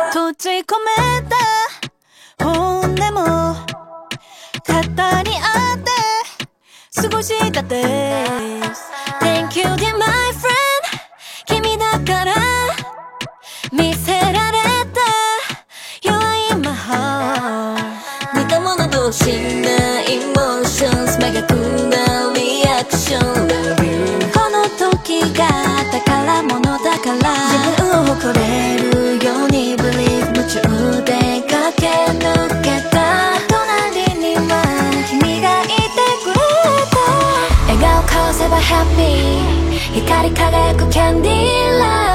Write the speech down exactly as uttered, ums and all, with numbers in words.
閉じ込めた本音も語り合って過ごしたです Thank you dear my friend 君だから見せられた You are in my heart 似た者同士なエモーションズ目が組んだリアクション Love you この時が宝物だから自分を誇れるように Believe 夢中で駆け抜けた隣には君がいてくれた笑顔交わせば Happy 光り輝くキャンディーライト